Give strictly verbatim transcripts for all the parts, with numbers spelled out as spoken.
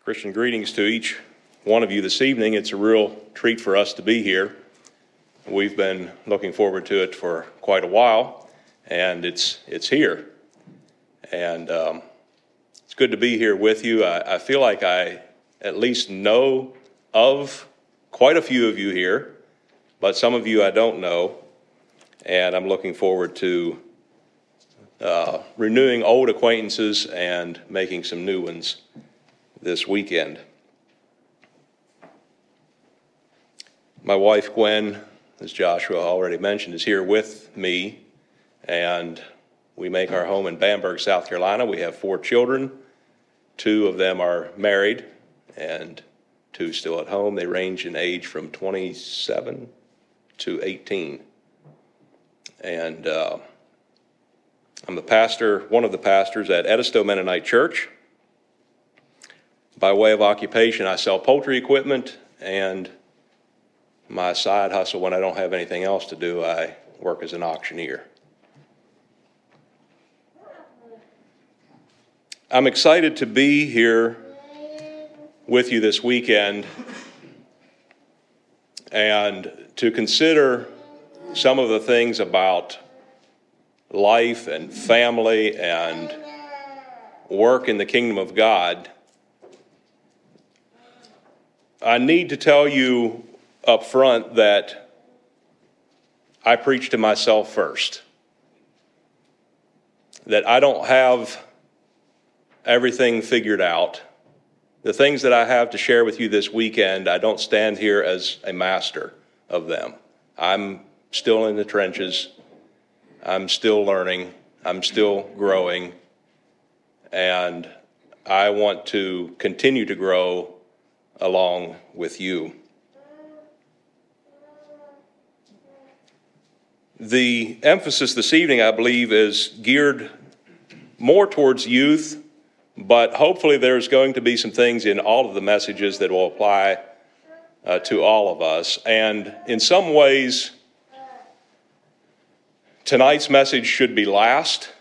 Christian greetings to each one of you this evening. It's a real treat for us to be here. We've been looking forward to it for quite a while, and it's it's here. And um, it's good to be here with you. I, I feel like I at least know of quite a few of you here, but some of you I don't know, and I'm looking forward to uh, renewing old acquaintances and making some new ones this weekend. My wife Gwen, as Joshua already mentioned, is here with me, and we make our home in Bamberg, South Carolina. We have four children. Two of them are married, and two still at home. They range in age from twenty-seven to eighteen. And uh, I'm the pastor, one of the pastors at Edisto Mennonite Church. By way of occupation, I sell poultry equipment, and my side hustle, when I don't have anything else to do, I work as an auctioneer. I'm excited to be here with you this weekend and to consider some of the things about life and family and work in the kingdom of God. I need to tell you up front that I preach to myself first. That I don't have everything figured out. The things that I have to share with you this weekend, I don't stand here as a master of them. I'm still in the trenches. I'm still learning. I'm still growing. And I want to continue to grow along with you. The emphasis this evening, I believe, is geared more towards youth, but hopefully there's going to be some things in all of the messages that will apply uh, to all of us. And in some ways, tonight's message should be last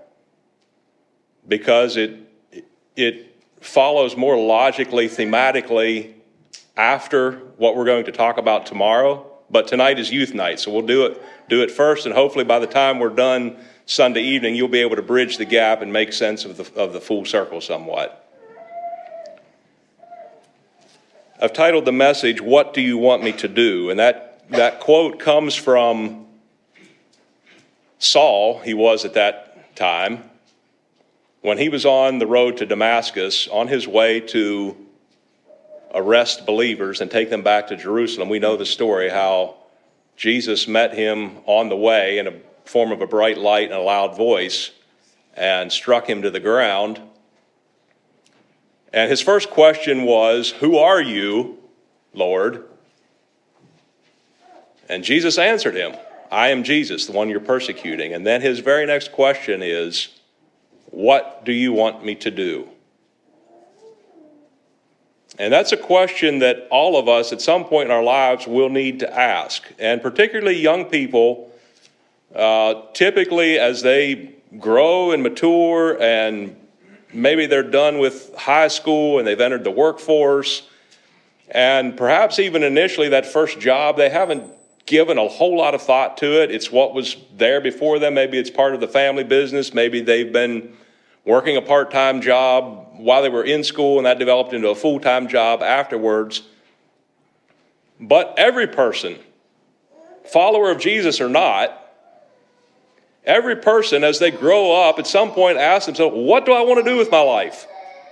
because it it follows more logically, thematically after what we're going to talk about tomorrow. But tonight is youth night, so we'll do it do it first, and hopefully by the time we're done Sunday evening, you'll be able to bridge the gap and make sense of the of the full circle somewhat. I've titled the message, "What Do You Want Me to Do?" And that, that quote comes from Saul, he was at that time, when he was on the road to Damascus, on his way to arrest believers and take them back to Jerusalem. We know the story, how Jesus met him on the way in a form of a bright light and a loud voice and struck him to the ground. And his first question was, "Who are you, Lord?" And Jesus answered him, "I am Jesus, the one you're persecuting." And then his very next question is, "What do you want me to do?" And that's a question that all of us at some point in our lives will need to ask. And particularly young people, uh, typically as they grow and mature and maybe they're done with high school and they've entered the workforce, and perhaps even initially that first job, they haven't given a whole lot of thought to it. It's what was there before them. Maybe it's part of the family business. Maybe they've been working a part-time job while they were in school, and that developed into a full-time job afterwards. But every person, follower of Jesus or not, every person as they grow up at some point asks themselves, what do I want to do with my life?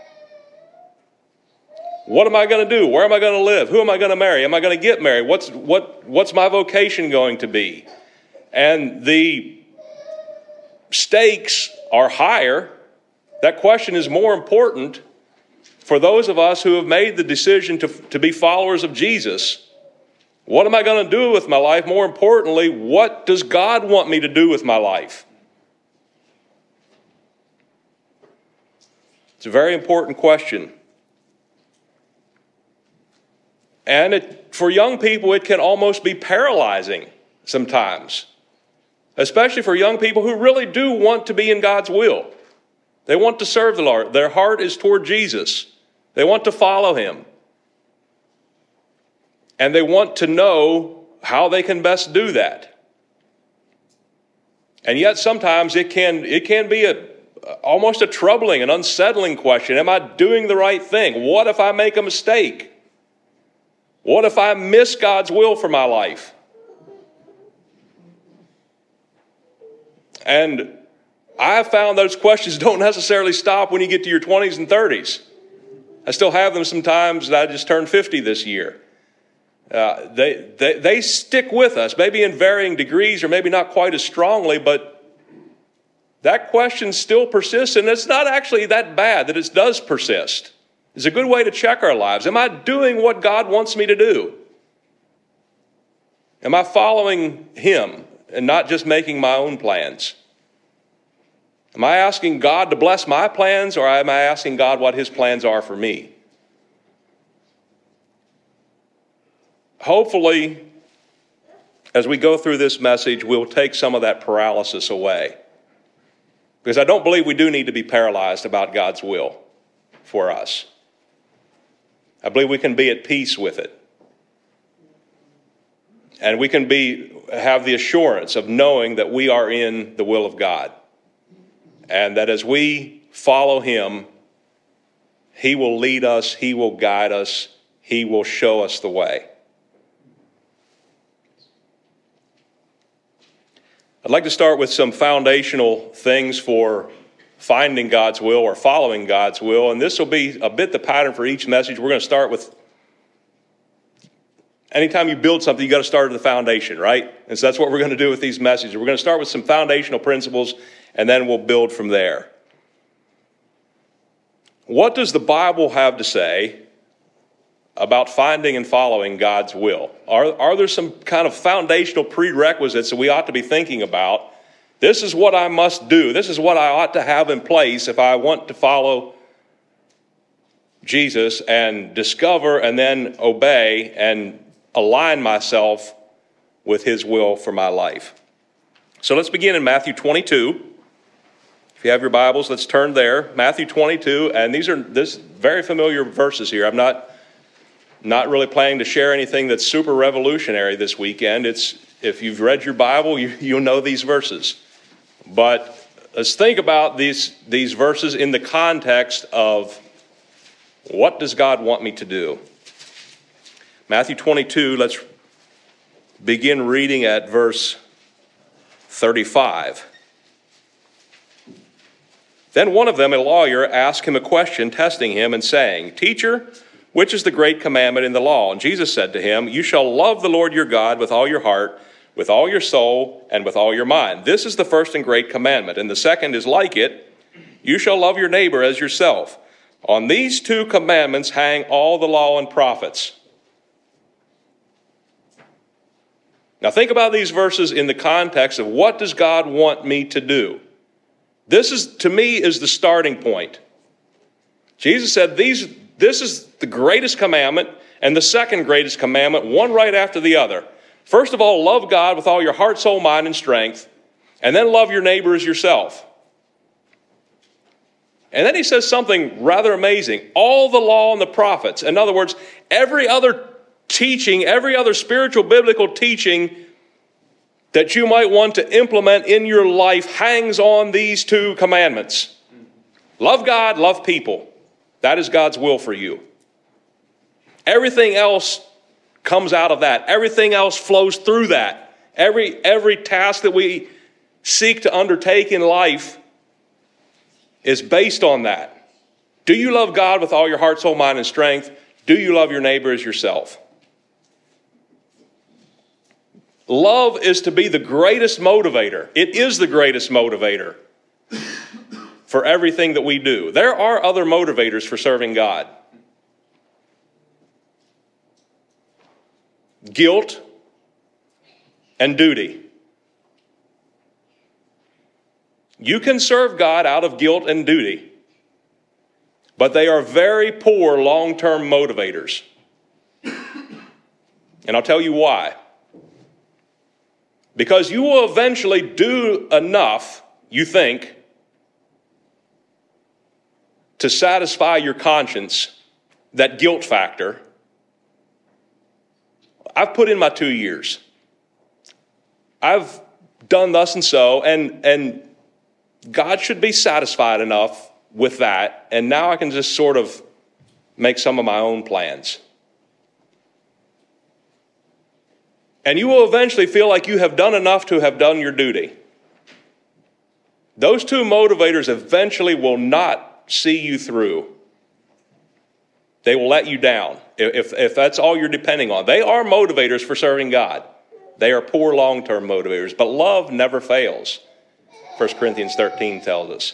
What am I going to do? Where am I going to live? Who am I going to marry? Am I going to get married? What's what what's my vocation going to be? And the stakes are higher. That question is more important for those of us who have made the decision to, to be followers of Jesus. What am I going to do with my life? More importantly, what does God want me to do with my life? It's a very important question. And it, for young people, it can almost be paralyzing sometimes, especially for young people who really do want to be in God's will. They want to serve the Lord. Their heart is toward Jesus. They want to follow him. And they want to know how they can best do that. And yet sometimes it can, it can be a, almost a troubling and unsettling question. Am I doing the right thing? What if I make a mistake? What if I miss God's will for my life? And I have found those questions don't necessarily stop when you get to your twenties and thirties. I still have them sometimes that I just turned fifty this year. Uh, they, they, they stick with us, maybe in varying degrees or maybe not quite as strongly, but that question still persists, and it's not actually that bad that it does persist. It's a good way to check our lives. Am I doing what God wants me to do? Am I following him and not just making my own plans? Am I asking God to bless my plans, or am I asking God what his plans are for me? Hopefully, as we go through this message, we'll take some of that paralysis away. Because I don't believe we do need to be paralyzed about God's will for us. I believe we can be at peace with it. And we can be have the assurance of knowing that we are in the will of God. And that as we follow him, he will lead us, he will guide us, he will show us the way. I'd like to start with some foundational things for finding God's will or following God's will. And this will be a bit the pattern for each message. We're going to start with, anytime you build something, you got to start at the foundation, right? And so that's what we're going to do with these messages. We're going to start with some foundational principles, and then we'll build from there. What does the Bible have to say about finding and following God's will? Are, are there some kind of foundational prerequisites that we ought to be thinking about? This is what I must do. This is what I ought to have in place if I want to follow Jesus and discover and then obey and align myself with his will for my life. So let's begin in Matthew twenty-two. If you have your Bibles, let's turn there. Matthew twenty-two, and these are this very familiar verses here. I'm not Not really planning to share anything that's super revolutionary this weekend. It's, if you've read your Bible, you, you'll know these verses. But let's think about these, these verses in the context of what does God want me to do? Matthew twenty-two, let's begin reading at verse thirty-five. Then one of them, a lawyer, asked him a question, testing him and saying, "Teacher, which is the great commandment in the law?" And Jesus said to him, "You shall love the Lord your God with all your heart, with all your soul, and with all your mind. This is the first and great commandment. And the second is like it. You shall love your neighbor as yourself. On these two commandments hang all the law and prophets." Now think about these verses in the context of what does God want me to do? This is, to me, is the starting point. Jesus said these This is the greatest commandment and the second greatest commandment, one right after the other. First of all, love God with all your heart, soul, mind, and strength, and then love your neighbor as yourself. And then he says something rather amazing. All the law and the prophets. In other words, every other teaching, every other spiritual biblical teaching that you might want to implement in your life hangs on these two commandments. Love God, love people. That is God's will for you. Everything else comes out of that. Everything else flows through that. Every, every task that we seek to undertake in life is based on that. Do you love God with all your heart, soul, mind, and strength? Do you love your neighbor as yourself? Love is to be the greatest motivator. It is the greatest motivator for everything that we do. There are other motivators for serving God. Guilt and duty. You can serve God out of guilt and duty, but they are very poor long-term motivators. And I'll tell you why. Because you will eventually do enough, you think, to satisfy your conscience that guilt factor. I've put in my two years. I've done thus and so, and, and God should be satisfied enough with that, and now I can just sort of make some of my own plans. And you will eventually feel like you have done enough to have done your duty. Those two motivators eventually will not see you through. They will let you down if, if that's all you're depending on. They are motivators for serving God. They are poor long-term motivators, but love never fails. First Corinthians thirteen tells us.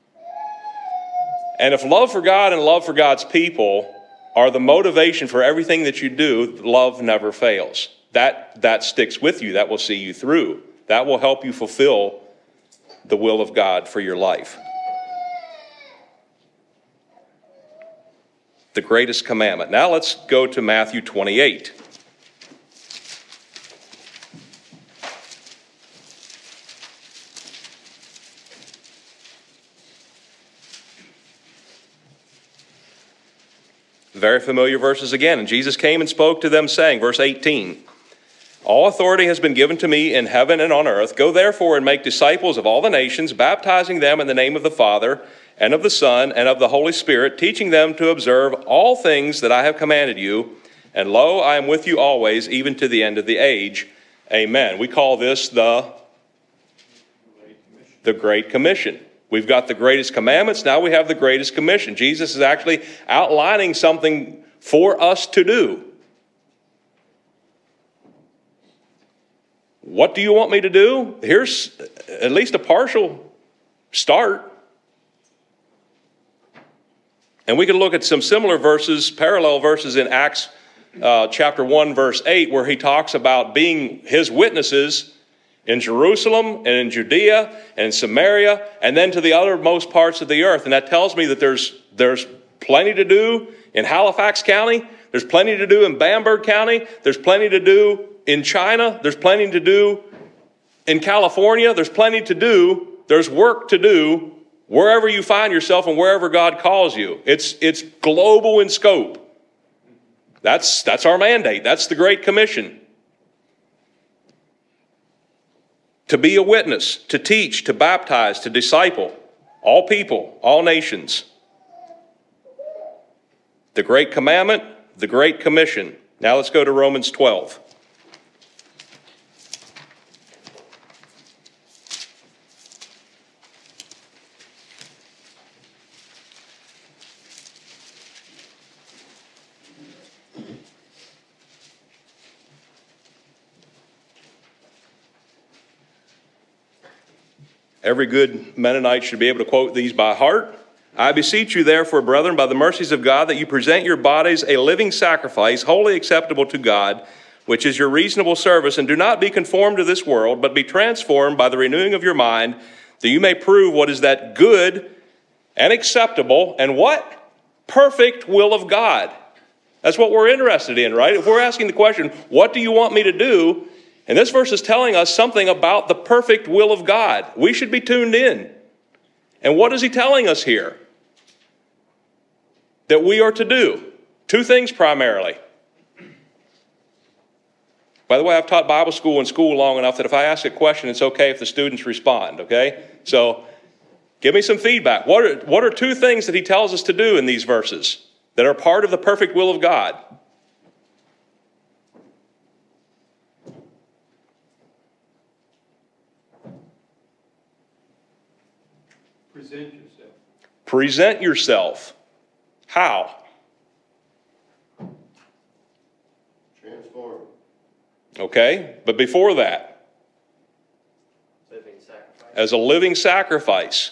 And if love for God and love for God's people are the motivation for everything that you do, love never fails. That, that sticks with you. That will see you through. That will help you fulfill the will of God for your life. The greatest commandment. Now let's go to Matthew twenty-eight. Very familiar verses again. And Jesus came and spoke to them, saying, verse eighteen, all authority has been given to me in heaven and on earth. Go therefore and make disciples of all the nations, baptizing them in the name of the Father and of the Son and of the Holy Spirit, teaching them to observe all things that I have commanded you. And lo, I am with you always, even to the end of the age. Amen. We call this the, the Great Commission. We've got the greatest commandments. Now we have the greatest commission. Jesus is actually outlining something for us to do. What do you want me to do? Here's at least a partial start. And we can look at some similar verses, parallel verses in Acts uh, chapter one, verse eight, where he talks about being his witnesses in Jerusalem and in Judea and in Samaria and then to the uttermost parts of the earth. And that tells me that there's, there's plenty to do in Halifax County. There's plenty to do in Bamberg County. There's plenty to do in China. There's plenty to do in California. There's plenty to do. There's work to do wherever you find yourself and wherever God calls you. It's, it's global in scope. That's, that's our mandate. That's the Great Commission. To be a witness, to teach, to baptize, to disciple all people, all nations. The Great Commandment, the Great Commission. Now let's go to Romans twelve. Every good Mennonite should be able to quote these by heart. I beseech you, therefore, brethren, by the mercies of God, that you present your bodies a living sacrifice, wholly acceptable to God, which is your reasonable service, and do not be conformed to this world, but be transformed by the renewing of your mind, that you may prove what is that good and acceptable and what? Perfect will of God. That's what we're interested in, right? If we're asking the question, what do you want me to do? And this verse is telling us something about the perfect will of God. We should be tuned in. And what is he telling us here? That we are to do. Two things primarily. By the way, I've taught Bible school and school long enough that if I ask a question, it's okay if the students respond, okay? So give me some feedback. What are, what are two things that he tells us to do in these verses that are part of the perfect will of God? Present yourself. Present yourself. How? Transform. Okay, but before that, Living sacrifice. as a living sacrifice.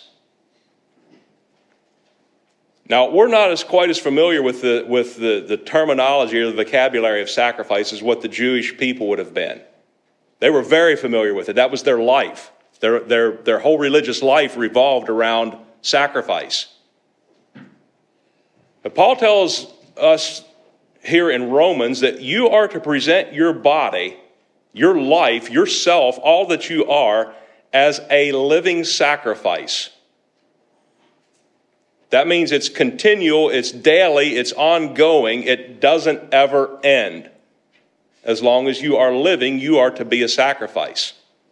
Now, we're not as quite as familiar with the with the, the terminology or the vocabulary of sacrifice as what the Jewish people would have been. They were very familiar with it. That was their life. Their, their, their whole religious life revolved around sacrifice. But Paul tells us here in Romans that you are to present your body, your life, yourself, all that you are, as a living sacrifice. That means it's continual, it's daily, it's ongoing, it doesn't ever end. As long as you are living, you are to be a sacrifice.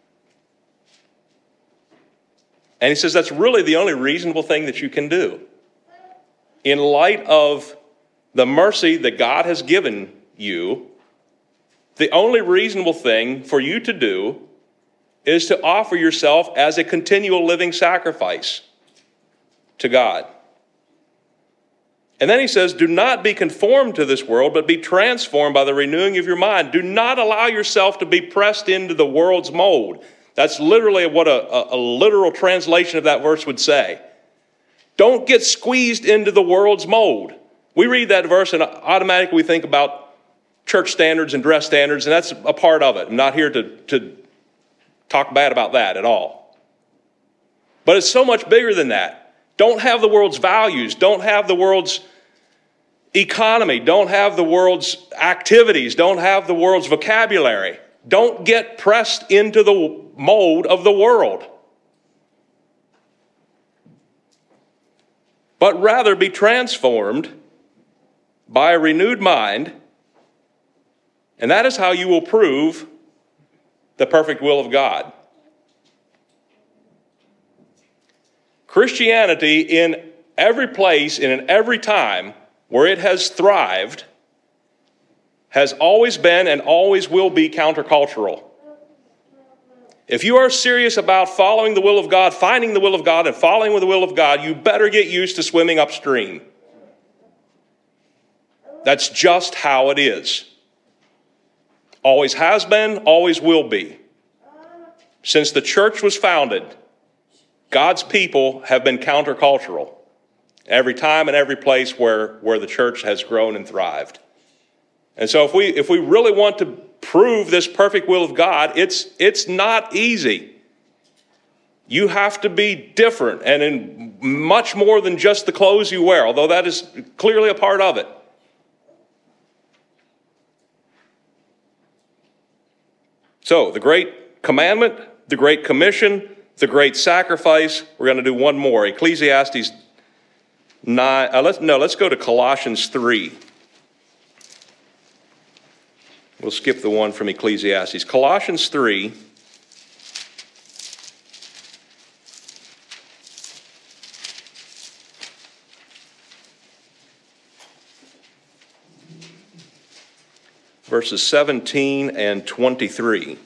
And he says that's really the only reasonable thing that you can do. In light of the mercy that God has given you, the only reasonable thing for you to do is to offer yourself as a continual living sacrifice to God. And then he says, do not be conformed to this world, but be transformed by the renewing of your mind. Do not allow yourself to be pressed into the world's mold. That's literally what a, a, a literal translation of that verse would say. Don't get squeezed into the world's mold. We read that verse and automatically we think about church standards and dress standards, and that's a part of it. I'm not here to, to talk bad about that at all. But it's so much bigger than that. Don't have the world's values. Don't have the world's economy. Don't have the world's activities. Don't have the world's vocabulary. Don't get pressed into the mold of the world. But rather be transformed by a renewed mind, and that is how you will prove the perfect will of God. Christianity, in every place and in every time where it has thrived, has always been and always will be countercultural. If you are serious about following the will of God, finding the will of God, and following with the will of God, you better get used to swimming upstream. That's just how it is. Always has been, always will be. Since the church was founded, God's people have been countercultural every time and every place where, where the church has grown and thrived. And so if we if we really want to prove this perfect will of God, it's it's not easy. You have to be different, and in much more than just the clothes you wear, although that is clearly a part of it. So, the great commandment, the great commission, the great sacrifice. We're going to do one more. Ecclesiastes nine. Uh, let's, no, let's go to Colossians three. We'll skip the one from Ecclesiastes. Colossians three. Verses seventeen and twenty-three.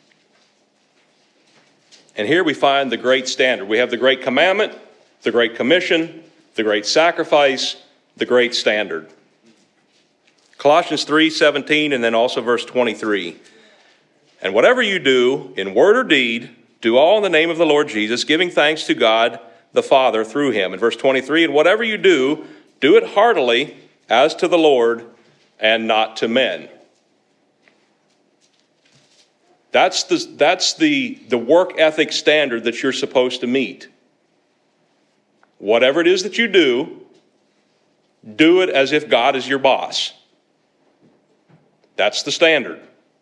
And here we find the great standard. We have the great commandment, the great commission, the great sacrifice, the great standard. Colossians three seventeen, and then also verse twenty-three. And whatever you do, in word or deed, do all in the name of the Lord Jesus, giving thanks to God the Father through him. And verse twenty-three, and whatever you do, do it heartily as to the Lord and not to men. That's the, that's the, the work ethic standard that you're supposed to meet. Whatever it is that you do, do it as if God is your boss. That's the standard.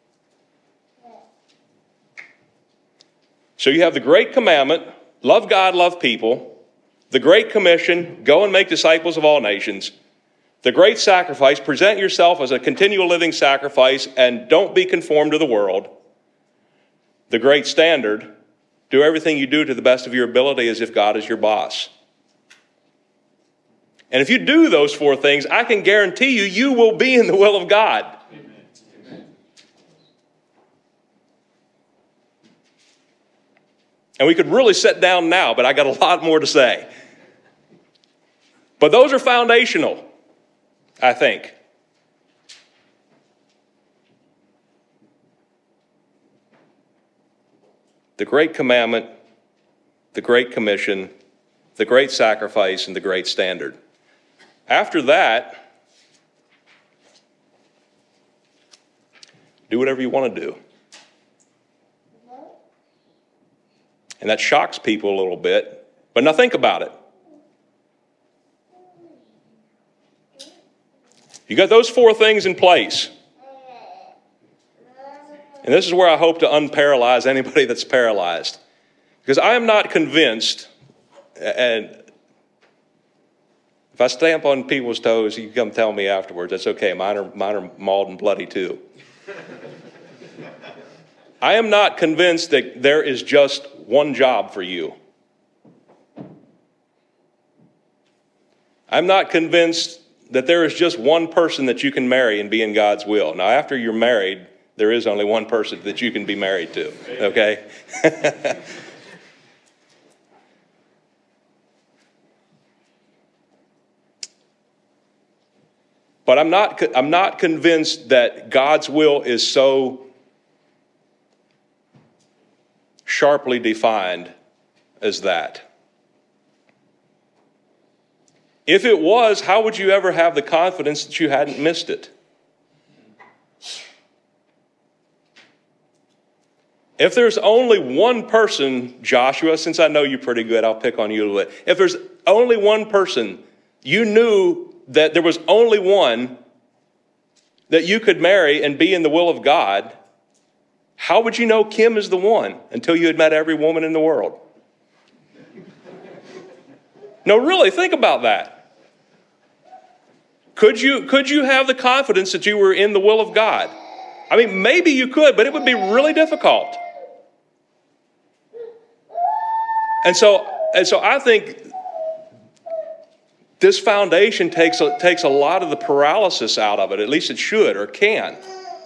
So you have the great commandment, love God, love people. The great commission, go and make disciples of all nations. The great sacrifice, present yourself as a continual living sacrifice and don't be conformed to the world. The great standard, do everything you do to the best of your ability as if God is your boss. And if you do those four things, I can guarantee you, you will be in the will of God. Amen. And we could really sit down now, but I got a lot more to say. But those are foundational, I think. The great commandment, the great commission, the great sacrifice, and the great standard. After that, do whatever you want to do. And that shocks people a little bit, but now think about it. You got those four things in place. And this is where I hope to unparalyze anybody that's paralyzed. Because I am not convinced, and If I stamp on people's toes, you come tell me afterwards. That's okay. Mine are, mine are mauled and bloody too. I am not convinced that there is just one job for you. I'm not convinced that there is just one person that you can marry and be in God's will. Now, after you're married, there is only one person that you can be married to, okay? But I'm not, I'm not convinced that God's will is so sharply defined as that. If it was, how would you ever have the confidence that you hadn't missed it? If there's only one person, Joshua, since I know you pretty good, I'll pick on you a little bit. If there's only one person, you knew that there was only one that you could marry and be in the will of God, how would you know Kim is the one until you had met every woman in the world? No, really, think about that. Could you, could you have the confidence that you were in the will of God? I mean, maybe you could, but it would be really difficult. And so, and so I think this foundation takes a, takes a lot of the paralysis out of it. At least it should or can.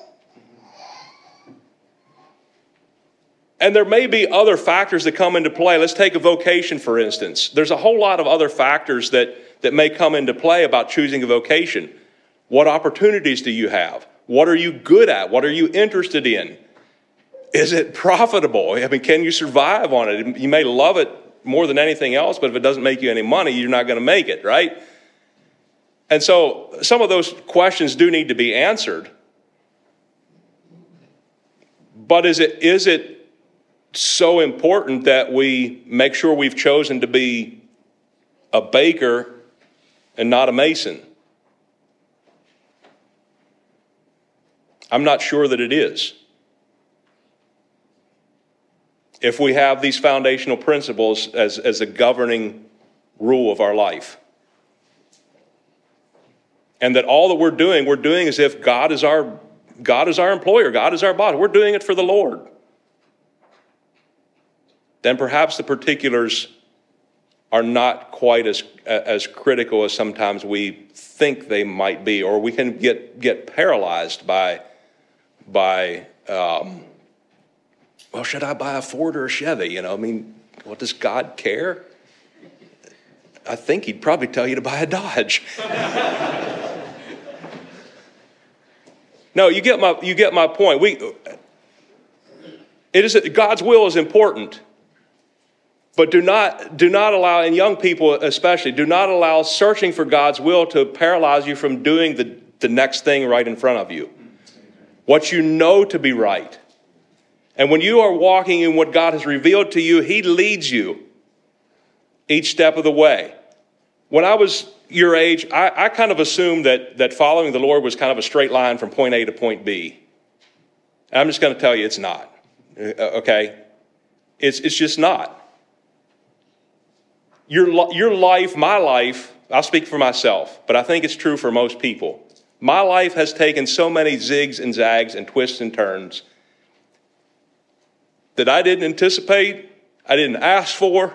And there may be other factors that come into play. Let's take a vocation, for instance. There's a whole lot of other factors that, that may come into play about choosing a vocation. What opportunities do you have? What are you good at? What are you interested in? Is it profitable? I mean, can you survive on it? You may love it more than anything else, but if it doesn't make you any money, you're not going to make it, right? And so some of those questions do need to be answered. But is it, is it so important that we make sure we've chosen to be a baker and not a mason? I'm not sure that it is. If we have these foundational principles as, as a governing rule of our life. And that all that we're doing, we're doing as if God is our, God is our employer, God is our boss. We're doing it for the Lord. Then perhaps the particulars are not quite as, as critical as sometimes we think they might be, or we can get, get paralyzed by, by um, well, should I buy a Ford or a Chevy? You know, I mean, what, does God care? I think he'd probably tell you to buy a Dodge. No, you get my, you get my point. We, it is, God's will is important. But do not, do not allow, and young people especially, do not allow searching for God's will to paralyze you from doing the, the next thing right in front of you. What you know to be right. And when you are walking in what God has revealed to you, he leads you each step of the way. When I was your age, I, I kind of assumed that, that following the Lord was kind of a straight line from point A to point B. And I'm just going to tell you it's not. Okay? It's, it's just not. Your, your life, my life, I'll speak for myself, but I think it's true for most people. My life has taken so many zigs and zags and twists and turns that I didn't anticipate, I didn't ask for.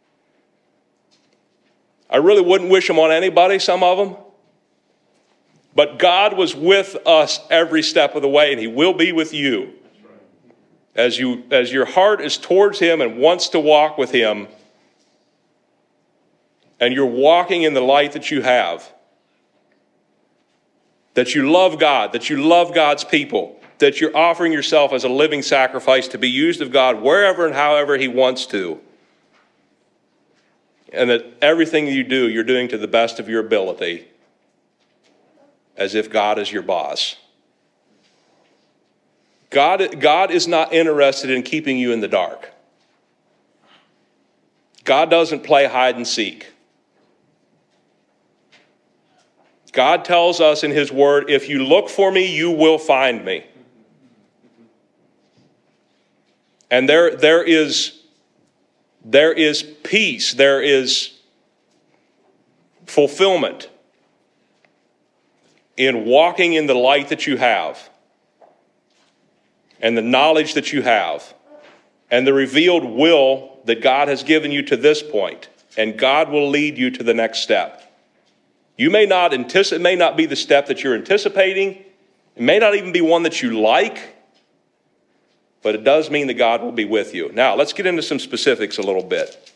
I really wouldn't wish them on anybody, some of them. But God was with us every step of the way, and he will be with you. As you, as your heart is towards him and wants to walk with him, and you're walking in the light that you have, that you love God, that you love God's people, that you're offering yourself as a living sacrifice to be used of God wherever and however he wants to, and that everything you do, you're doing to the best of your ability, as if God is your boss. God, God is not interested in keeping you in the dark. God doesn't play hide and seek. God tells us in his word, if you look for me, you will find me. And there, there is, there is peace, there is fulfillment in walking in the light that you have and the knowledge that you have and the revealed will that God has given you to this point, and God will lead you to the next step. You may not anticipate, it may not be the step that you're anticipating. It may not even be one that you like, but it does mean that God will be with you. Now, let's get into some specifics a little bit.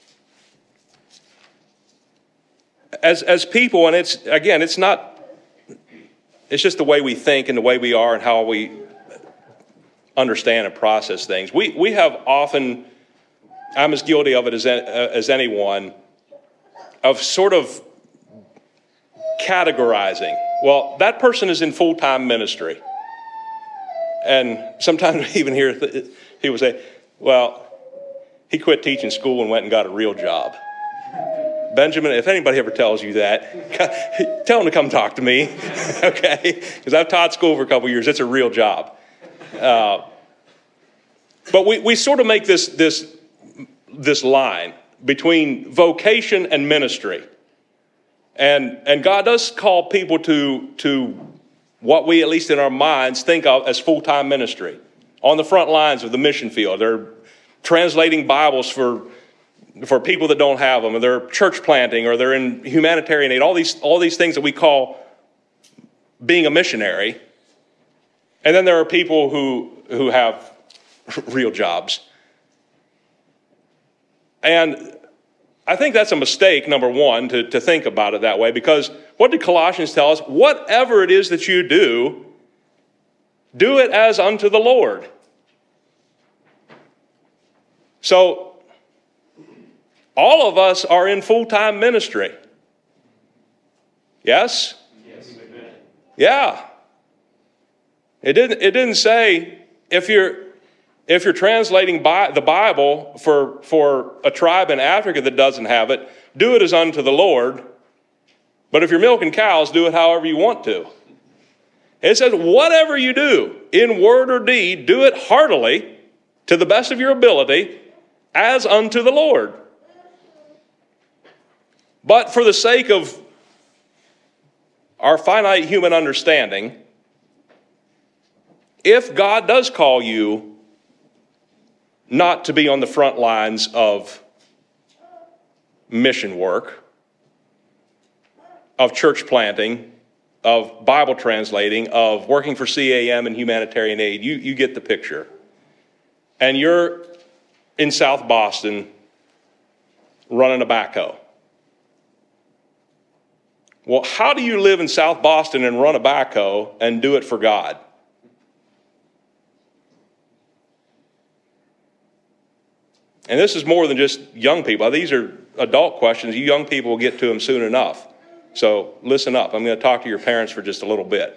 As, as people, and it's, again, it's not, it's just the way we think and the way we are and how we understand and process things. We, we have often, I'm as guilty of it as, as anyone, of sort of categorizing. Well, that person is in full-time ministry. And sometimes we even hear people say, well, he quit teaching school and went and got a real job. Benjamin, if anybody ever tells you that, tell them to come talk to me, okay? Because I've taught school for a couple years. It's a real job. Uh, but we, we sort of make this, this, this line between vocation and ministry. And, and God does call people to, to what we, at least in our minds, think of as full-time ministry. On the front lines of the mission field. They're translating Bibles for, for people that don't have them. Or they're church planting, or they're in humanitarian aid. All these, all these things that we call being a missionary. And then there are people who, who have real jobs. And I think that's a mistake, number one, to, to think about it that way, because what did Colossians tell us? Whatever it is that you do, do it as unto the Lord. So, all of us are in full-time ministry. Yes? Yes. Yeah. It didn't, it didn't say if you're If you're translating Bi- the Bible for, for a tribe in Africa that doesn't have it, do it as unto the Lord. But if you're milking cows, do it however you want to. It says, whatever you do, in word or deed, do it heartily, to the best of your ability, as unto the Lord. But for the sake of our finite human understanding, if God does call you not to be on the front lines of mission work, of church planting, of Bible translating, of working for C A M and humanitarian aid, you, you get the picture. And you're in South Boston running a backhoe. Well, how do you live in South Boston and run a backhoe and do it for God? And this is more than just young people. These are adult questions. You young people will get to them soon enough. So listen up. I'm going to talk to your parents for just a little bit.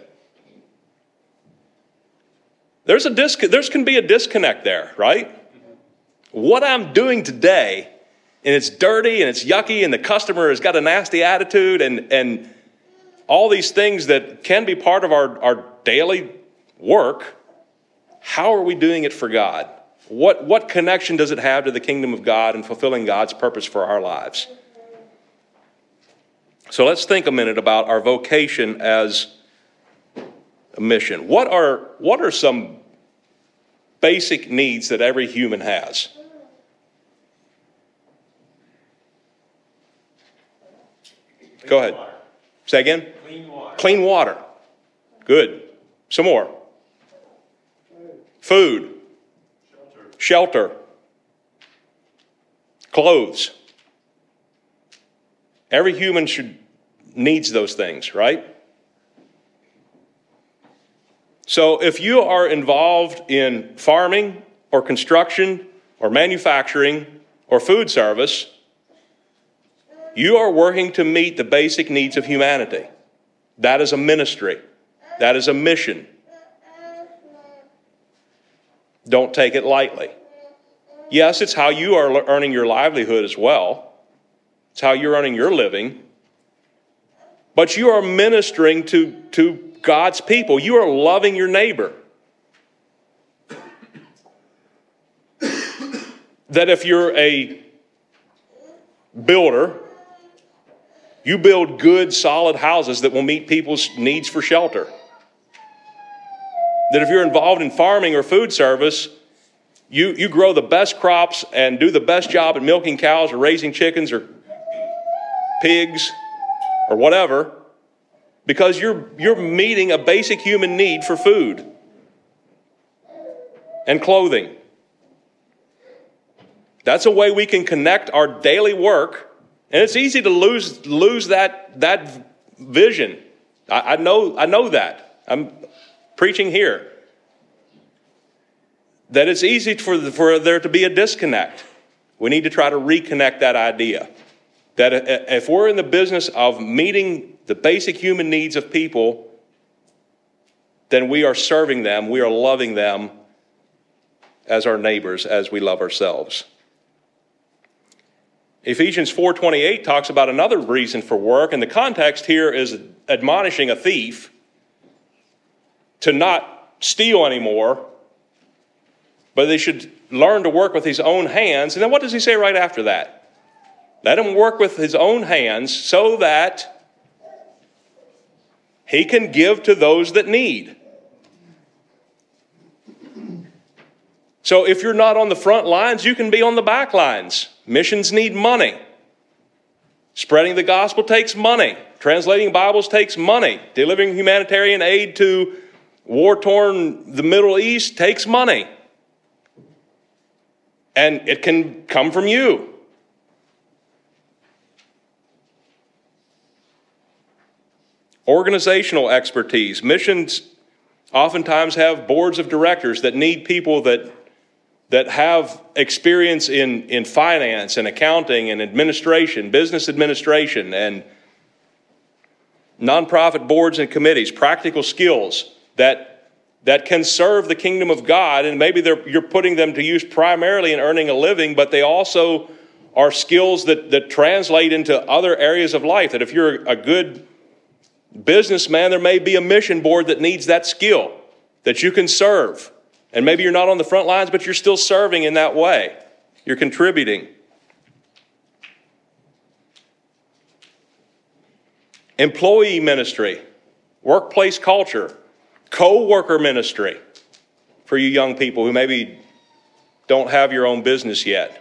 There's a dis- There's can be a disconnect there, right? What I'm doing today, and it's dirty and it's yucky and the customer has got a nasty attitude and, and all these things that can be part of our, our daily work, how are we doing it for God? What, what connection does it have to the kingdom of God and fulfilling God's purpose for our lives? So let's think a minute about our vocation as a mission. What are, what are some basic needs that every human has? Clean Go ahead. Water. Say again? Clean water. Clean water. Good. Some more. Food. Shelter, clothes. Every human should needs those things, right? So if you are involved in farming or construction or manufacturing or food service, you are working to meet the basic needs of humanity. That is a ministry. That is a mission. Don't take it lightly. Yes, it's how you are earning your livelihood as well. It's how you're earning your living. But you are ministering to, to God's people. You are loving your neighbor. That if you're a builder, You build good, solid houses that will meet people's needs for shelter. That if you're involved in farming or food service, you, you grow the best crops and do the best job at milking cows or raising chickens or pigs or whatever, because you're, you're meeting a basic human need for food and clothing. That's a way we can connect our daily work, and it's easy to lose lose that that vision. I, I know I know that. I'm preaching here. That it's easy for the, for there to be a disconnect. We need to try to reconnect that idea. That if we're in the business of meeting the basic human needs of people, then we are serving them, we are loving them as our neighbors, as we love ourselves. Ephesians four twenty-eight talks about another reason for work, and the context here is admonishing a thief to not steal anymore, but they should learn to work with his own hands. And then what does he say right after that? Let him work with his own hands so that he can give to those that need. So if you're not on the front lines, you can be on the back lines. Missions need money. Spreading the gospel takes money. Translating Bibles takes money. Delivering humanitarian aid to war-torn the Middle East takes money. And it can come from you. Organizational expertise. Missions oftentimes have boards of directors that need people that that have experience in, in finance and accounting and administration, business administration, and nonprofit boards and committees, practical skills that, that can serve the kingdom of God. And maybe they're, you're putting them to use primarily in earning a living, but they also are skills that, that translate into other areas of life. That if you're a good businessman, there may be a mission board that needs that skill that you can serve. And maybe you're not on the front lines, but you're still serving in that way. You're contributing. Employee ministry, workplace culture, co-worker ministry for you young people who maybe don't have your own business yet.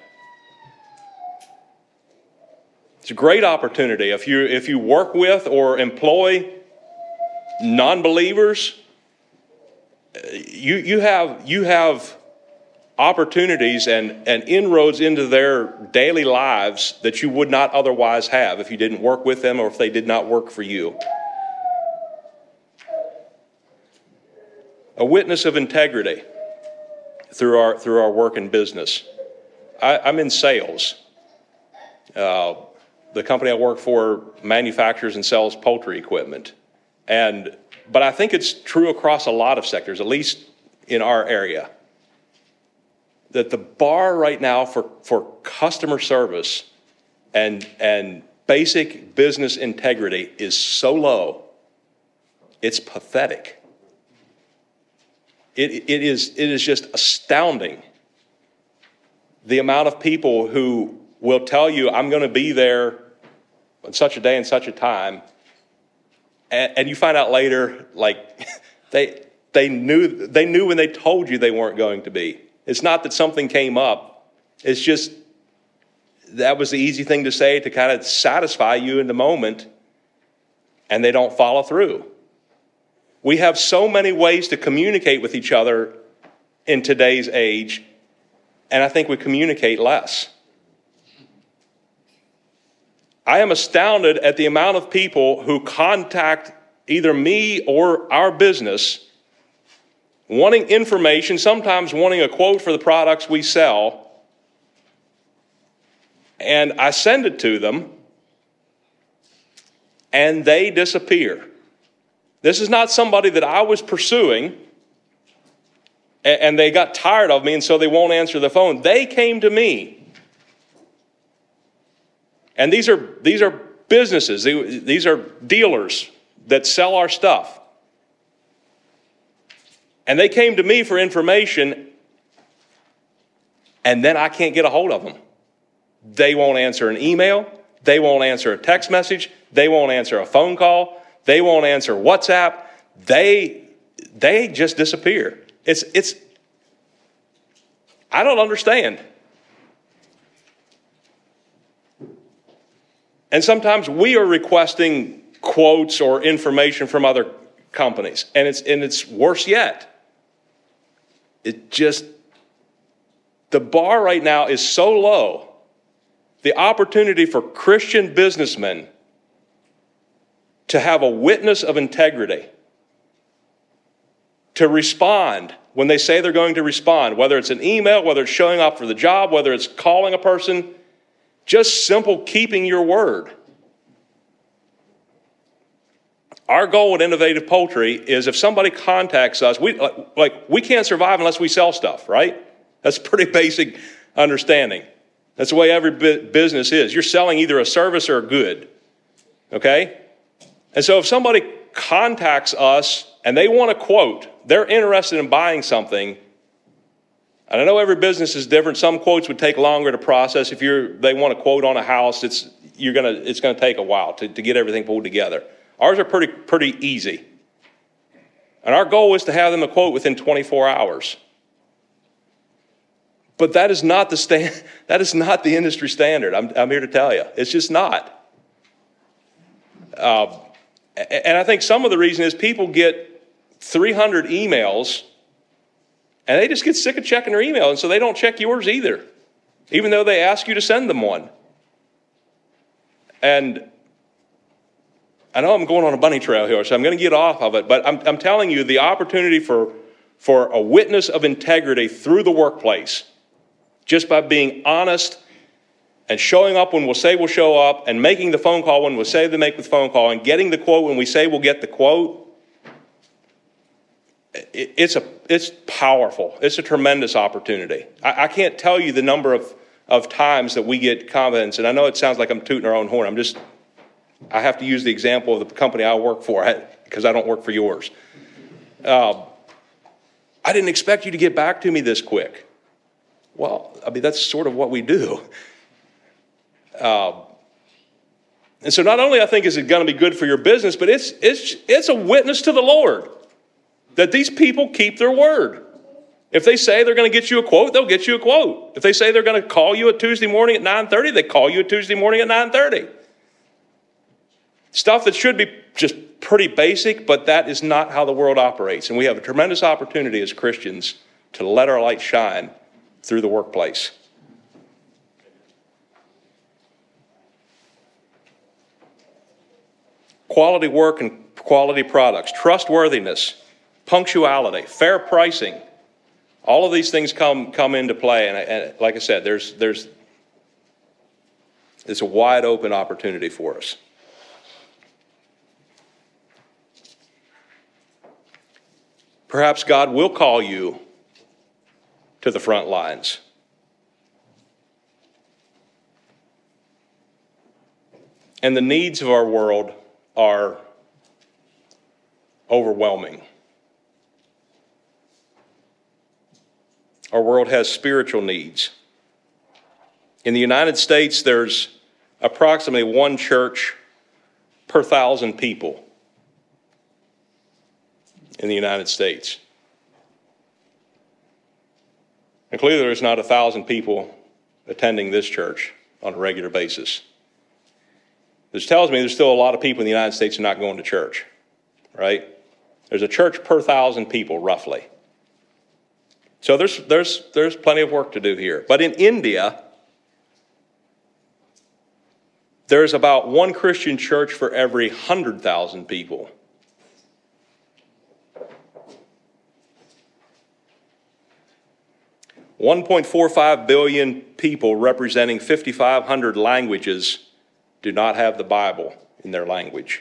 It's a great opportunity. If you, if you work with or employ non-believers, You you have you have opportunities and, and inroads into their daily lives that you would not otherwise have if you didn't work with them or if they did not work for you. A witness of integrity through our through our work in business. I, I'm in sales. Uh, the company I work for manufactures and sells poultry equipment, and. But I think it's true across a lot of sectors, at least in our area, that the bar right now for, for customer service and, and basic business integrity is so low, it's pathetic. It, it, is, it is just astounding the amount of people who will tell you, I'm going to be there on such a day and such a time. And you find out later, like, they they knew they knew when they told you they weren't going to be. It's not that something came up. It's just that was the easy thing to say to kind of satisfy you in the moment, and they don't follow through. We have so many ways to communicate with each other in today's age, and I think we communicate less. I am astounded at the amount of people who contact either me or our business wanting information, sometimes wanting a quote for the products we sell, and I send it to them, and they disappear. This is not somebody that I was pursuing, and they got tired of me, and so they won't answer the phone. They came to me. And these are these are businesses, these are dealers that sell our stuff. And they came to me for information, and then I can't get a hold of them. They won't answer an email. They won't answer a text message. They won't answer a phone call. They won't answer WhatsApp. They, they just disappear. It's, it's, I don't understand. And sometimes we are requesting quotes or information from other companies. And it's, and it's worse yet. It just, the bar right now is so low. The opportunity for Christian businessmen to have a witness of integrity, to respond when they say they're going to respond, whether it's an email, whether it's showing up for the job, whether it's calling a person, just simple keeping your word. Our goal at Innovative Poultry is if somebody contacts us, we like, like we can't survive unless we sell stuff, right? That's a pretty basic understanding. That's the way every business is. You're selling either a service or a good, okay? And so if somebody contacts us and they want a quote, they're interested in buying something, and I know every business is different. Some quotes would take longer to process. If you're, they want a quote on a house, it's, you're gonna, it's gonna take a while to, to get everything pulled together. Ours are pretty, pretty easy. And our goal is to have them a quote within twenty-four hours. But that is not the stand, that is not the industry standard. I'm, I'm here to tell you. It's just not. Uh, and I think some of the reason is people get three hundred emails and they just get sick of checking their email, and so they don't check yours either, even though they ask you to send them one. And I know I'm going on a bunny trail here, so I'm going to get off of it, but I'm, I'm telling you the opportunity for, for a witness of integrity through the workplace, just by being honest and showing up when we'll say we'll show up and making the phone call when we'll say to make the phone call and getting the quote when we say we'll get the quote, it, it's, a, it's powerful. It's a tremendous opportunity. I, I can't tell you the number of, of times that we get comments, and I know it sounds like I'm tooting our own horn. I'm just... I have to use the example of the company I work for because I don't work for yours. Uh, I didn't expect you to get back to me this quick. Well, I mean, that's sort of what we do. Uh, and so not only I think is it going to be good for your business, but it's, it's, it's a witness to the Lord that these people keep their word. If they say they're going to get you a quote, they'll get you a quote. If they say they're going to call you a Tuesday morning at nine thirty, they call you a Tuesday morning at nine thirty. Stuff that should be just pretty basic, but that is not how the world operates. And we have a tremendous opportunity as Christians to let our light shine through the workplace. Quality work and quality products, trustworthiness, punctuality, fair pricing. All of these things come, come into play. And, and like I said, there's, there's, it's a wide open opportunity for us. Perhaps God will call you to the front lines. And the needs of our world are overwhelming. Our world has spiritual needs. In the United States, there's approximately one church per thousand people. In the United States. And clearly there's not a thousand people attending this church on a regular basis. This tells me there's still a lot of people in the United States who are not going to church, right? There's a church per thousand people, roughly. So there's, there's, there's plenty of work to do here. But in India, there's about one Christian church for every one hundred thousand people. one point four five billion people representing five thousand five hundred languages do not have the Bible in their language.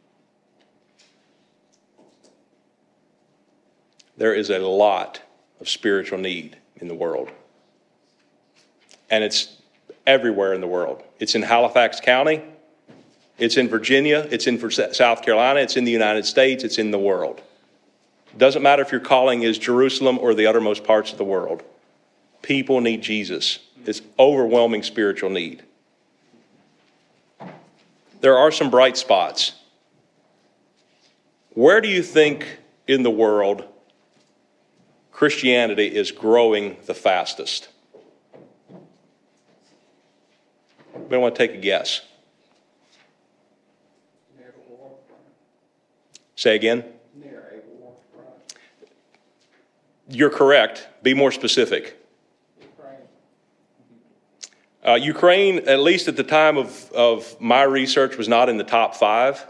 There is a lot of spiritual need in the world. And it's everywhere in the world. It's in Halifax County. It's in Virginia. It's in South Carolina. It's in the United States. It's in the world. It doesn't matter if your calling is Jerusalem or the uttermost parts of the world. People need Jesus. It's overwhelming spiritual need. there are some bright spots. Where do you think in the world Christianity is growing the fastest? Anybody want to take a guess? Near a war front. Say again? Near a war front. You're correct. Be more specific. Ukraine. Uh, Ukraine, at least at the time of, of my research, was not in the top five.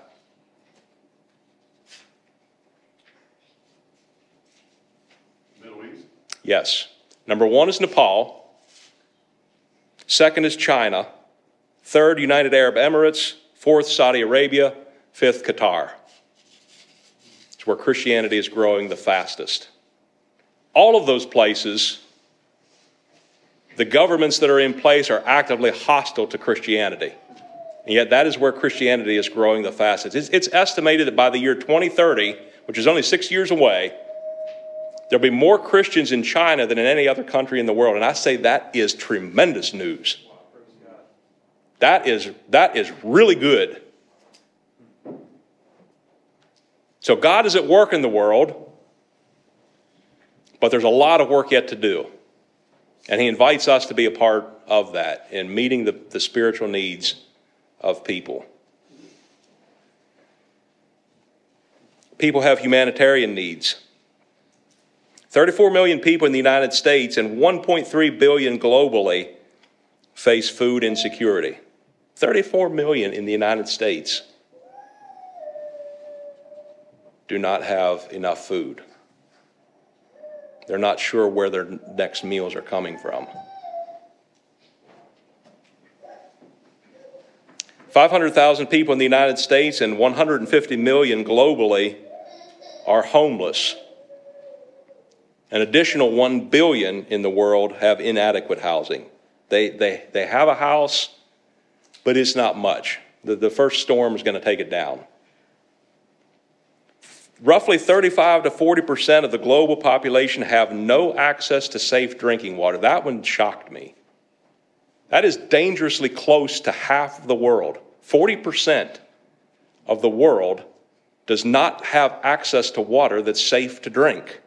Middle East? Yes. Number one is Nepal. Second is China. Third, United Arab Emirates. Fourth, Saudi Arabia. Fifth, Qatar. It's where Christianity is growing the fastest. All of those places, the governments that are in place are actively hostile to Christianity. And yet that is where Christianity is growing the fastest. It's, it's estimated that by the year twenty thirty, which is only six years away, there'll be more Christians in China than in any other country in the world. And I say that is tremendous news. That is, that is really good. So God is at work in the world, but there's a lot of work yet to do. And he invites us to be a part of that in meeting the, the spiritual needs of people. People have humanitarian needs. thirty-four million people in the United States and one point three billion globally face food insecurity. thirty-four million in the United States do not have enough food. They're not sure where their next meals are coming from. five hundred thousand people in the United States and one hundred fifty million globally are homeless. An additional one billion in the world have inadequate housing. They, they, they have a house, but it's not much. The, the first storm is going to take it down. Roughly thirty-five to forty percent of the global population have no access to safe drinking water. That one shocked me. That is dangerously close to half of the world. forty percent of the world does not have access to water that's safe to drink.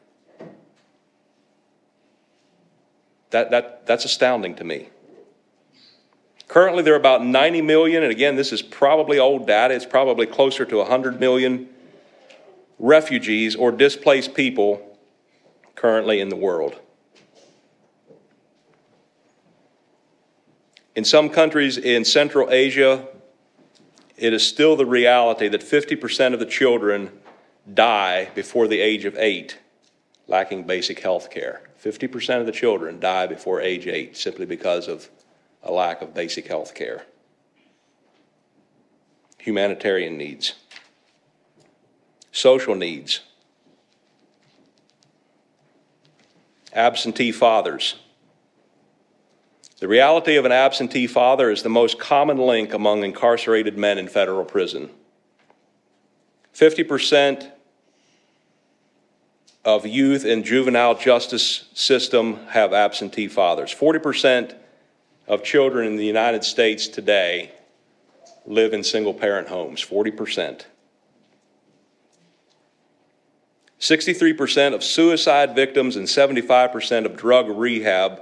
That, that, that's astounding to me. Currently, there are about ninety million, and again, this is probably old data. It's probably closer to one hundred million refugees or displaced people currently in the world. In some countries in Central Asia, it is still the reality that fifty percent of the children die before the age of eight, lacking basic health care. fifty percent of the children die before age eight simply because of a lack of basic health care. Humanitarian needs. Social needs. Absentee fathers. The reality of an absentee father is the most common link among incarcerated men in federal prison. fifty percent of youth in juvenile justice system have absentee fathers. forty percent of children in the United States today live in single-parent homes, forty percent. sixty-three percent of suicide victims and seventy-five percent of drug rehab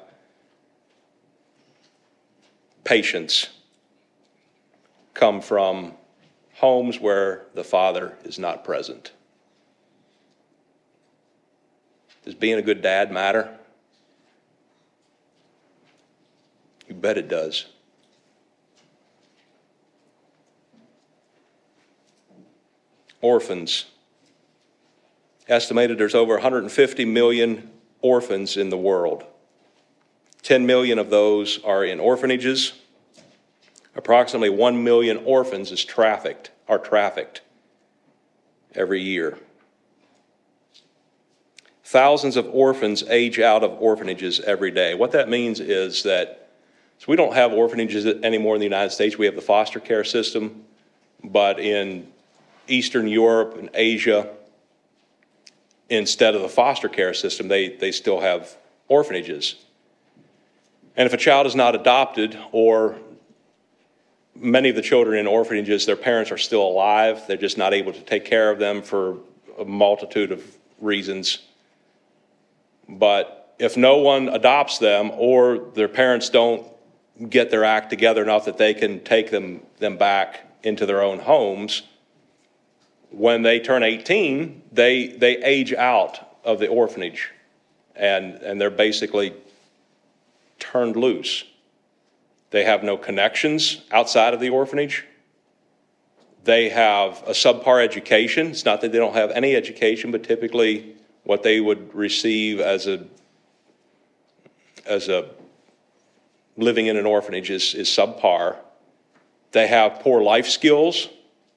patients come from homes where the father is not present. Does being a good dad matter? You bet it does. Orphans. Estimated there's over one hundred fifty million orphans in the world. ten million of those are in orphanages. Approximately one million orphans is trafficked, are trafficked every year. Thousands of orphans age out of orphanages every day. What that means is that so we don't have orphanages anymore in the United States. We have the foster care system, but in Eastern Europe and Asia, instead of the foster care system, they, they still have orphanages. And if a child is not adopted or many of the children in orphanages, their parents are still alive. They're just not able to take care of them for a multitude of reasons. But if no one adopts them, or their parents don't get their act together enough that they can take them, them back into their own homes, when they turn eighteen, they, they age out of the orphanage, and, and they're basically turned loose. They have no connections outside of the orphanage. They have a subpar education. It's not that they don't have any education, but typically what they would receive as a as a living in an orphanage is, is subpar. They have poor life skills,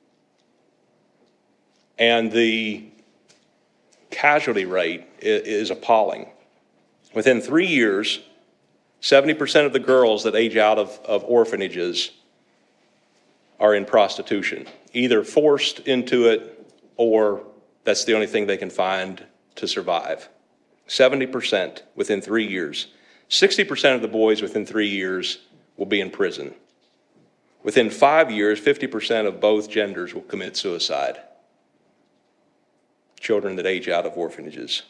and the casualty rate is, is appalling. Within three years, seventy percent of the girls that age out of, of orphanages are in prostitution, either forced into it or that's the only thing they can find to survive. seventy percent within three years. sixty percent of the boys within three years will be in prison. Within five years, fifty percent of both genders will commit suicide. Children that age out of orphanages.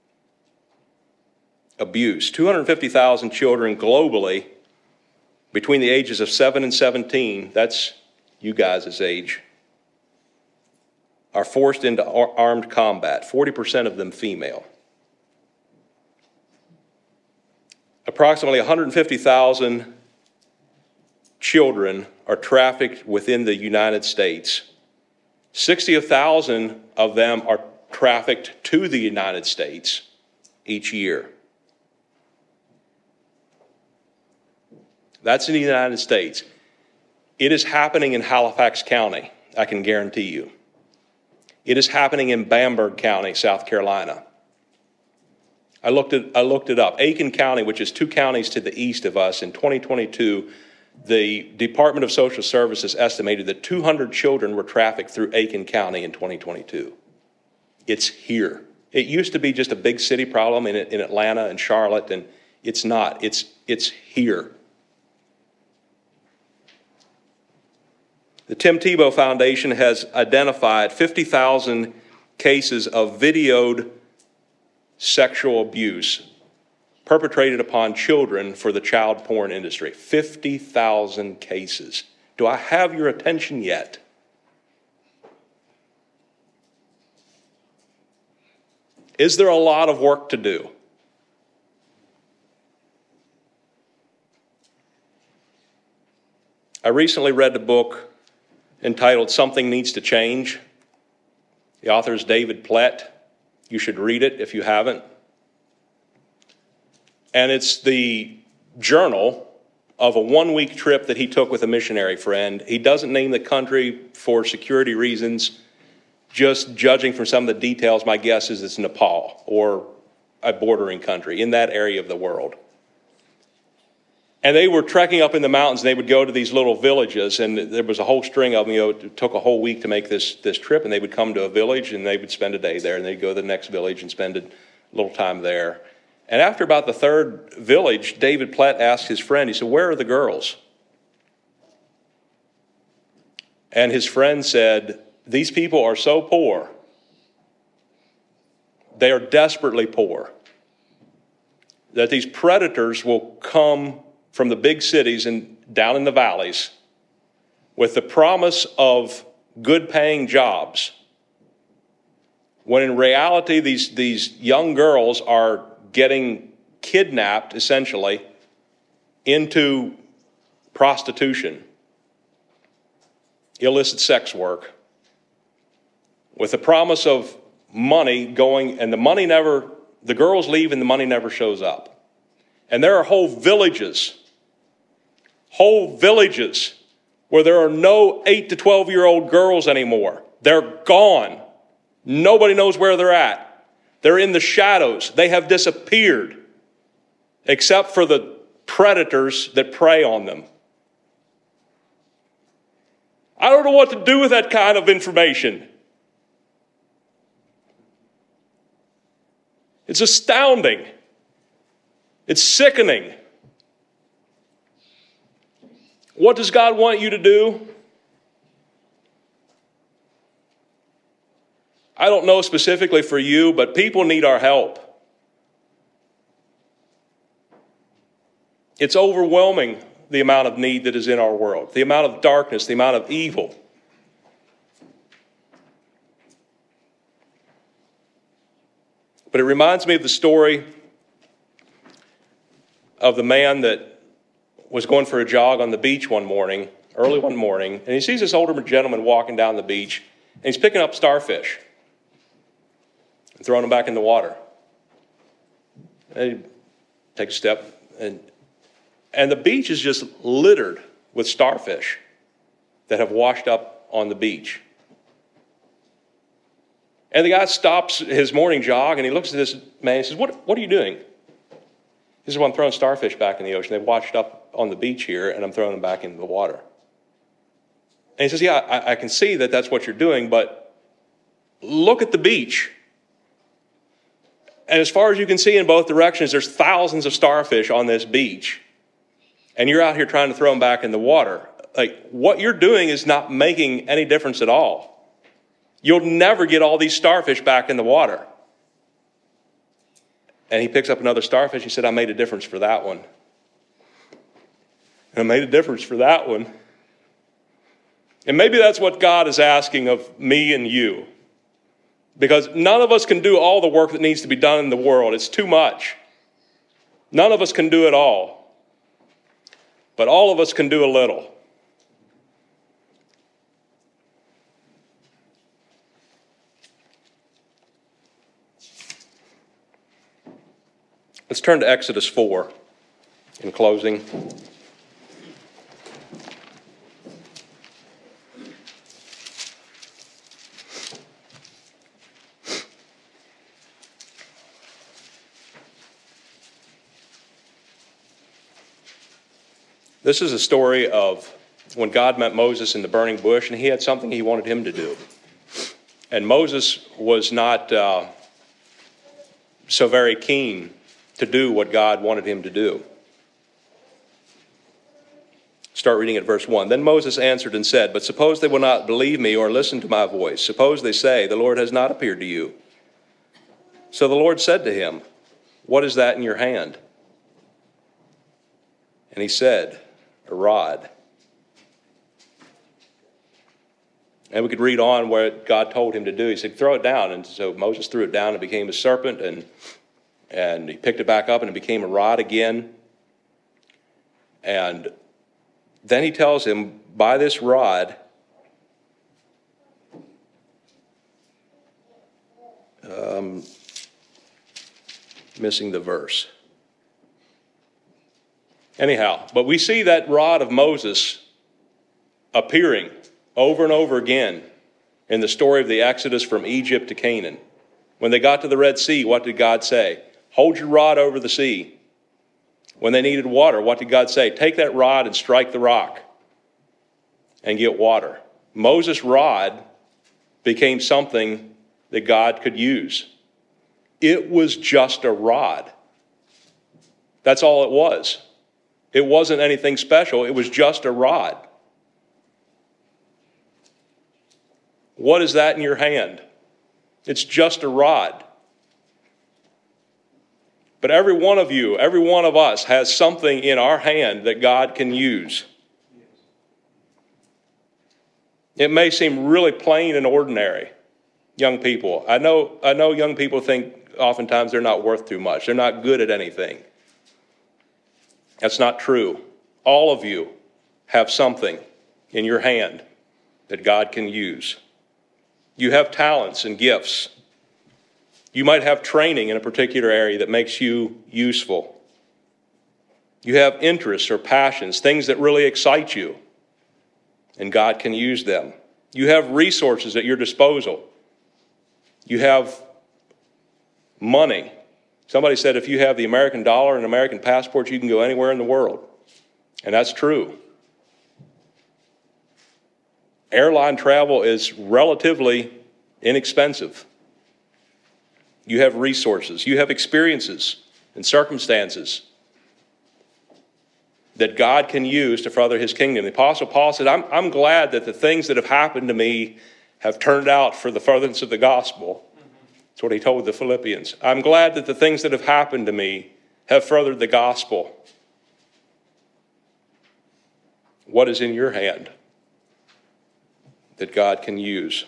Abuse. two hundred fifty thousand children globally between the ages of seven and seventeen, that's you guys' age, are forced into armed combat, forty percent of them female. Approximately one hundred fifty thousand children are trafficked within the United States. sixty thousand of them are trafficked to the United States each year. That's in the United States. It is happening in Halifax County, I can guarantee you. It is happening in Bamberg County, South Carolina. I looked it, I looked it up. Aiken County, which is two counties to the east of us, in twenty twenty-two, the Department of Social Services estimated that two hundred children were trafficked through Aiken County in twenty twenty-two. It's here. It used to be just a big city problem in, in Atlanta and Charlotte, and it's not. It's, it's here. The Tim Tebow Foundation has identified fifty thousand cases of videoed sexual abuse perpetrated upon children for the child porn industry. fifty thousand cases. Do I have your attention yet? Is there a lot of work to do? I recently read the book entitled Something Needs to Change. The author is David Platt. You should read it if you haven't. And it's the journal of a one-week trip that he took with a missionary friend. He doesn't name the country for security reasons. Just judging from some of the details, my guess is it's Nepal or a bordering country in that area of the world. And they were trekking up in the mountains, and they would go to these little villages, and there was a whole string of them. You know, it took a whole week to make this, this trip, and they would come to a village, and they would spend a day there, and they'd go to the next village and spend a little time there. And after about the third village, David Platt asked his friend, he said, "Where are the girls?" And his friend said, "These people are so poor. They are desperately poor, that these predators will come from the big cities and down in the valleys with the promise of good paying jobs, when in reality these, these young girls are getting kidnapped essentially into prostitution, illicit sex work, with the promise of money going, and the money never, the girls leave and the money never shows up. And there are whole villages Whole villages where there are no eight to twelve year old girls anymore. They're gone. Nobody knows where they're at. They're in the shadows. They have disappeared, except for the predators that prey on them. I don't know what to do with that kind of information. It's astounding. It's sickening. What does God want you to do? I don't know specifically for you, but people need our help. It's overwhelming, the amount of need that is in our world, the amount of darkness, the amount of evil. But it reminds me of the story of the man that was going for a jog on the beach one morning, early one morning, and he sees this older gentleman walking down the beach, and he's picking up starfish and throwing them back in the water. And he takes a step, and, and the beach is just littered with starfish that have washed up on the beach. And the guy stops his morning jog, and he looks at this man and says, what, what are you doing? He says, well, I'm throwing starfish back in the ocean. They've washed up on the beach here, and I'm throwing them back into the water. And he says, yeah, I, I can see that that's what you're doing, but look at the beach. And as far as you can see in both directions, there's thousands of starfish on this beach. And you're out here trying to throw them back in the water. Like, what you're doing is not making any difference at all. You'll never get all these starfish back in the water. And he picks up another starfish. He said, I made a difference for that one. And I made a difference for that one. And maybe that's what God is asking of me and you. Because none of us can do all the work that needs to be done in the world. It's too much. None of us can do it all. But all of us can do a little. Let's turn to Exodus four in closing. This is a story of when God met Moses in the burning bush, and he had something he wanted him to do. And Moses was not uh, so very keen to do what God wanted him to do. Start reading at verse one. Then Moses answered and said, but suppose they will not believe me or listen to my voice. Suppose they say, the Lord has not appeared to you. So the Lord said to him, what is that in your hand? And he said, a rod. And we could read on what God told him to do. He said, throw it down. And so Moses threw it down and became a serpent, and And he picked it back up and it became a rod again. And then he tells him, by this rod, um, missing the verse. Anyhow, but we see that rod of Moses appearing over and over again in the story of the Exodus from Egypt to Canaan. When they got to the Red Sea, what did God say? Hold your rod over the sea. When they needed water, what did God say? Take that rod and strike the rock and get water. Moses' rod became something that God could use. It was just a rod. That's all it was. It wasn't anything special. It was just a rod. What is that in your hand? It's just a rod. But every one of you, every one of us has something in our hand that God can use. It may seem really plain and ordinary, young people. I know, I know young people think oftentimes they're not worth too much. They're not good at anything. That's not true. All of you have something in your hand that God can use. You have talents and gifts. You might have training in a particular area that makes you useful. You have interests or passions, things that really excite you, and God can use them. You have resources at your disposal. You have money. Somebody said if you have the American dollar and American passport, you can go anywhere in the world. And that's true. Airline travel is relatively inexpensive. You have resources. You have experiences and circumstances. that God can use to further his kingdom. The Apostle Paul said, I'm, I'm glad that the things that have happened to me have turned out for the furtherance of the gospel. That's what he told the Philippians. I'm glad that the things that have happened to me have furthered the gospel. What is in your hand that God can use?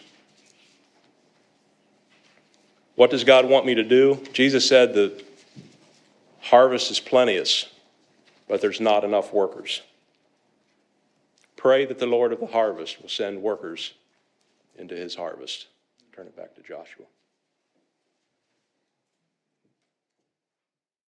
What does God want me to do? Jesus said the harvest is plenteous, but there's not enough workers. Pray that the Lord of the harvest will send workers into his harvest. Turn it back to Joshua.